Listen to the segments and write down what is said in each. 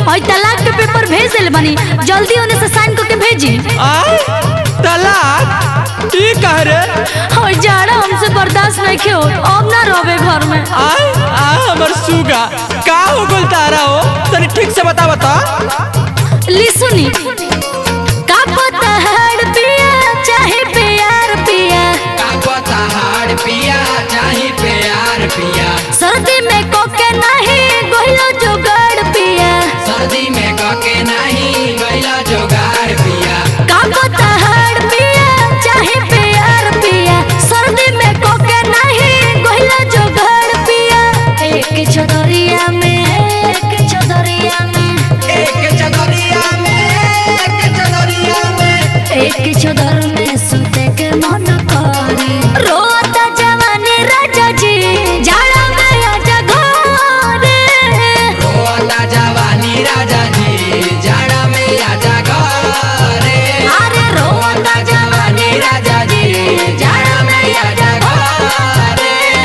और तलाक के पेपर भेज दिल बनी, जल्दी उन्हें से साइन करके भेजी। तलाक ई कह रे? और जाड़ा हमसे बर्दाश्त नहीं क्यों, अब ना रोवे घर में। हमर सुगा का हो गल तारा हो, तनी ठीक से बता। ली सुनी, का पता हड़ पिया चाहे प्यार पिया, का पता हड़ पिया चाहे प्यार पिया, सर्दी में कोके नहीं गोहिला जुगाड़ पिया, सर्दी में कोके नहीं गोहिला जुगाड़ पिया, का पता हड़ पिया चाहे प्यार पिया, सर्दी में कोके नहीं गोहिला जुगाड़ पिया। एक चदरिया में एक चदरिया में एक चदरिया में एक चदरिया में एक चदर में सुते के मन करे, रोता जवानी राजा जी जाड़ा में आजा घरे, रोता जवानी राजा जी जाड़ा में आजा घरे, अरे रोता जवानी राजा जी जाड़ा में आजा घरे।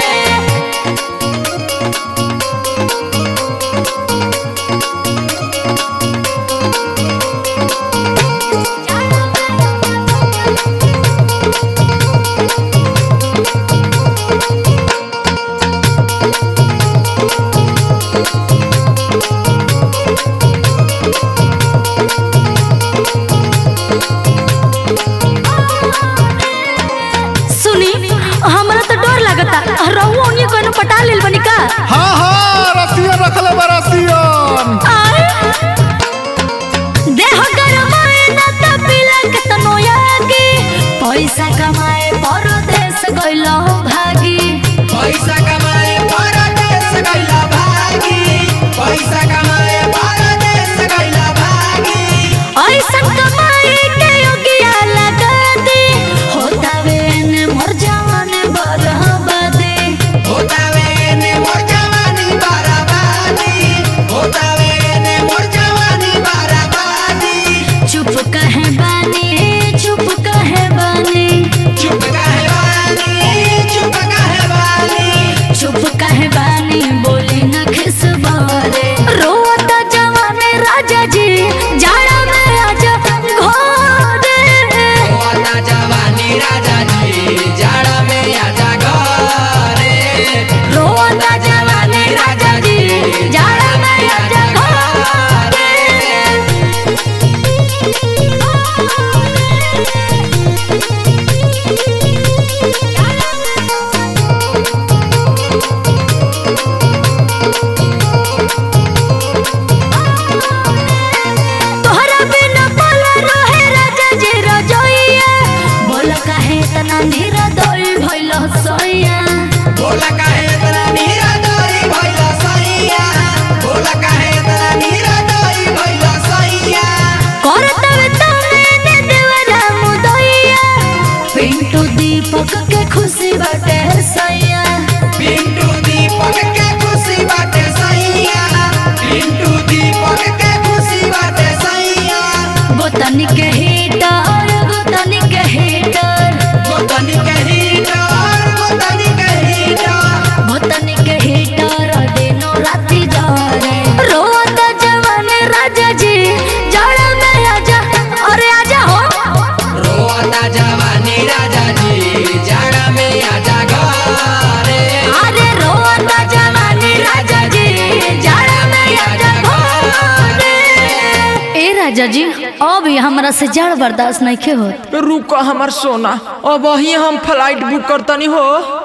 सुनी, हमरा तो डर लगता, रहू उन्हीं को पटा लेल बनी का। हाँ रसियन रखले बा रसियन। देह गरमाए ना त पिला के तनो यागी, पैसा कमाए परदेश गइलो भागी, पैसा कमाए परदेश गइला भागी, पैसा कमाए परदेश गइला भागी, ऐसन कमाई के योगिया लगा दे, होता वे ने मर जाने बर्बादी, होता वे ने मोर जवानी बर्बादी, होता वे ने मोर जवानी बर्बादी, चुप कहे बानी चुप कहे बानी चुप काहे बानी चुप काहे बानी, चुप कहे बानी बोली न खिसबारे, रोता जवानी राजा जी जाड़ा में आजा घरे, रोता जवानी राजा जी जाड़ा में आजा घरे, रोता जवानी राजा जी जाड़ा में आजा घरे। तोहरा बिना बोला रहे राजा जी रजोइया, बोला काहे तना नीरा दोई भइलो सोइया, बोला काहे इतना नीरा दोई भइला सैया, बोला काहे इतना नीरा दोई भइला सैया, करतवे तने ने देवरा मुदइया, पिंटू दीपक के खुशी बाटे सैया, पिंटू दीपक के खुशी बाटे सैया, पिंटू दीपक के खुशी बाटे सैया, गोतनी के हीटर गोतनी के हीटर गोतनी के हीटर गोतनी के हीटर, गोतनी के हीटर दिनो राती जरे, रोता जवानी राजा जी जाड़ा में आजा, अरे आजा हो, रोता जवानी राजा जी जाड़ा में आजा घरे, अरे रोता जवानी राजा जी जाड़ा में आजा घरे। ए राजा जी अब हमरा से जाड़ बर्दाश्त नहीं के होत। रुको हमर सोना, अब वही हम फ्लाइट बुक करतनी हो।